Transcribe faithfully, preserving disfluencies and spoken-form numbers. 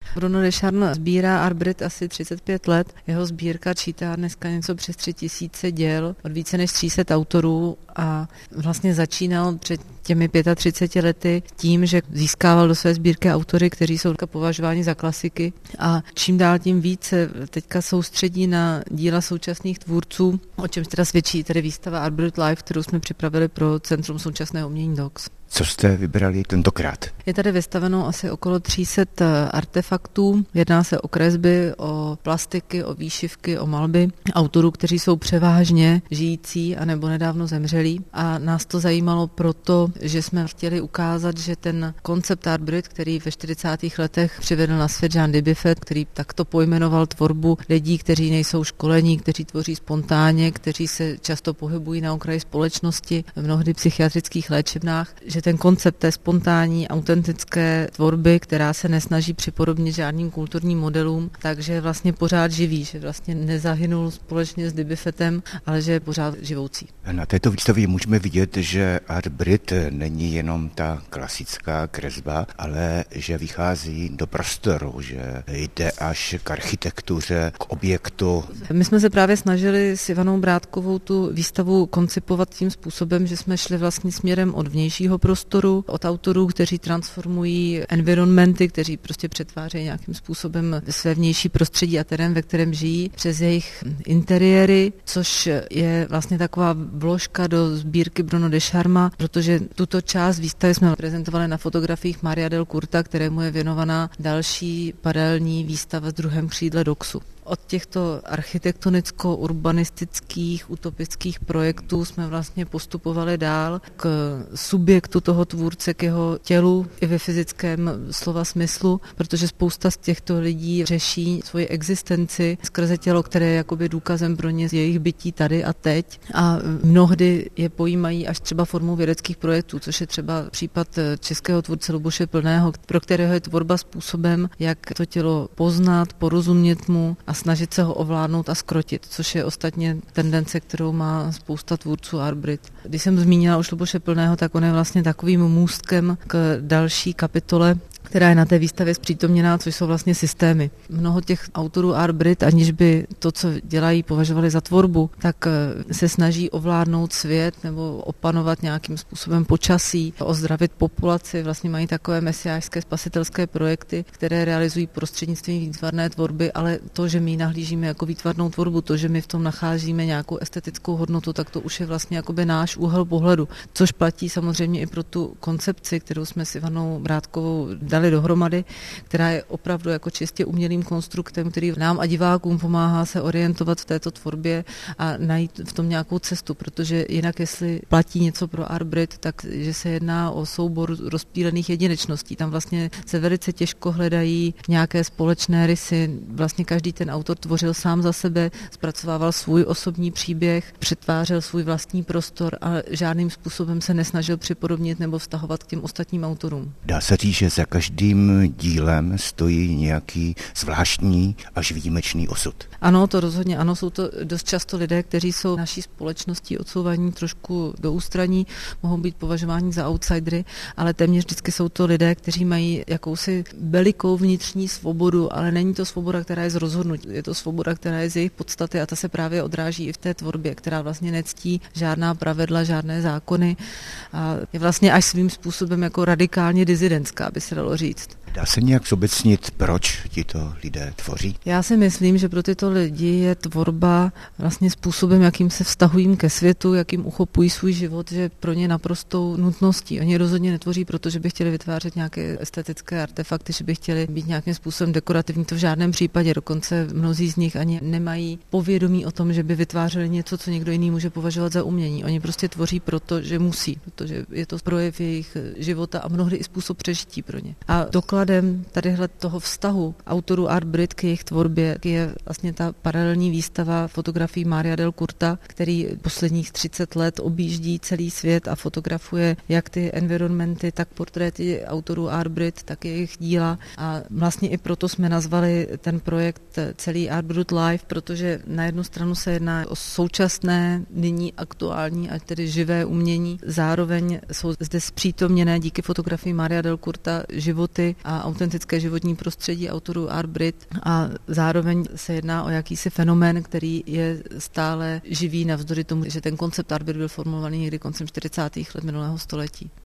Bruno Descharnes sbírá art brut asi třicet pět let. Jeho sbírka čítá dneska něco přes tři tisíce děl od více než tři sta autorů a vlastně začínal před těmi třiceti pěti lety tím, že získával do své sbírky autory, kteří jsou považováni za klasiky a čím dál tím více teďka soustředí na díla současných tvůrců, o čem teda svědčí tedy výstava Art Brut Live, kterou jsme připravili pro Centrum současného umění D O X. Co jste vybrali tentokrát? Je tady vystaveno asi okolo tři sta artefaktů. Jedná se o kresby, o plastiky, o výšivky, o malby autorů, kteří jsou převážně žijící anebo nedávno zemřelí. A nás to zajímalo proto, že jsme chtěli ukázat, že ten koncept art brut, který ve čtyřicátých letech přivedl na svět Jean Dubuffet, který takto pojmenoval tvorbu lidí, kteří nejsou školení, kteří tvoří spontánně, kteří se často pohybují na okraji společnosti, mnohdy psychiatrických léčebnách, že ten koncept té spontánní, autentické tvorby, která se nesnaží připodobnit žádným kulturním modelům, takže je vlastně pořád živý, že vlastně nezahynul společně s Dubuffetem, ale že je pořád živoucí. Na této výstavě můžeme vidět, že art brut není jenom ta klasická kresba, ale že vychází do prostoru, že jde až k architektuře, k objektu. My jsme se právě snažili s Ivanou Brátkovou tu výstavu koncipovat tím způsobem, že jsme šli vlastně směrem od vnějšího prostoru, od autorů, kteří transformují environmenty, kteří prostě přetvářejí nějakým způsobem své vnější prostředí a terén, ve kterém žijí, přes jejich interiéry, což je vlastně taková vložka do sbírky Bruno Descharnesa, protože tuto část výstavy jsme prezentovali na fotografiích Maria Delcourta, kterému je věnovaná další paralelní výstava v druhém křídle DOXu. Od těchto architektonicko-urbanistických utopických projektů jsme vlastně postupovali dál k subjektu toho tvůrce, k jeho tělu i ve fyzickém slova smyslu, protože spousta z těchto lidí řeší svoji existenci skrze tělo, které je jakoby důkazem pro ně z jejich bytí tady a teď a mnohdy je pojímají až třeba formou vědeckých projektů, což je třeba případ českého tvůrce Luboše Plného, pro kterého je tvorba způsobem, jak to tělo poznat, porozumět mu a snažit se ho ovládnout a skrotit, což je ostatně tendence, kterou má spousta tvůrců art brut. Když jsem zmínila už Luboše Plného, tak on je vlastně takovým můstkem k další kapitole, která je na té výstavě zpřítomněná, což jsou vlastně systémy. Mnoho těch autorů art brut, aniž by to, co dělají, považovali za tvorbu, tak se snaží ovládnout svět nebo opanovat nějakým způsobem počasí, ozdravit populaci. Vlastně mají takové mesiášské spasitelské projekty, které realizují prostřednictvím výtvarné tvorby, ale to, že my nahlížíme jako výtvarnou tvorbu, to, že my v tom nacházíme nějakou estetickou hodnotu, tak to už je vlastně jakoby náš úhel pohledu, což platí samozřejmě i pro tu koncepci, kterou jsme s Ivanou Brátkovou dali dohromady, která je opravdu jako čistě umělým konstruktem, který nám a divákům pomáhá se orientovat v této tvorbě a najít v tom nějakou cestu, protože jinak, jestli platí něco pro art brut, tak že se jedná o soubor rozptýlených jedinečností. Tam vlastně se velice těžko hledají nějaké společné rysy. Vlastně každý ten autor tvořil sám za sebe, zpracovával svůj osobní příběh, přetvářel svůj vlastní prostor a žádným způsobem se nesnažil připodobnit nebo vztahovat k těm ostatním autorům. Dá se říct, že za každým dílem stojí nějaký zvláštní až výjimečný osud. Ano, to rozhodně ano, jsou to dost často lidé, kteří jsou naší společností odsouvaní trošku do ústraní, mohou být považováni za outsidery, ale téměř vždycky jsou to lidé, kteří mají jakousi velikou vnitřní svobodu, ale není to svoboda, která je z rozhodnutí, je to svoboda, která je z jejich podstaty a ta se právě odráží i v té tvorbě, která vlastně nectí žádná pravidla, žádné zákony a je vlastně až svým způsobem jako radikálně dizidentská, by se dalo říct. Dá se nějak zobecnit, proč tito lidé tvoří? Já si myslím, že pro tyto lidi je tvorba vlastně způsobem, jakým se vztahují ke světu, jakým uchopují svůj život, že pro ně naprostou nutností. Oni rozhodně netvoří proto, že by chtěli vytvářet nějaké estetické artefakty, že by chtěli být nějakým způsobem dekorativní. To v žádném případě. Dokonce mnozí z nich ani nemají povědomí o tom, že by vytvářeli něco, co někdo jiný může považovat za umění. Oni prostě tvoří proto, že musí, protože je to projev jejich života a mnohdy i způsob přežití pro ně. A dokladem tadyhle toho vztahu autorů art brut k jejich tvorbě je vlastně ta paralelní výstava fotografií Maria Delcourta, který posledních třicet let objíždí celý svět a fotografuje jak ty environmenty, tak portréty autorů art brut, tak jejich díla. A vlastně i proto jsme nazvali ten projekt celý Art Brut Live, protože na jednu stranu se jedná o současné, nyní aktuální a tedy živé umění. Zároveň jsou zde zpřítomněné díky fotografii Maria Delcourta životy a autentické životní prostředí autorů Art Brit a zároveň se jedná o jakýsi fenomén, který je stále živý navzdory tomu, že ten koncept Art Brit byl formulovaný někdy koncem čtyřicátých let minulého století.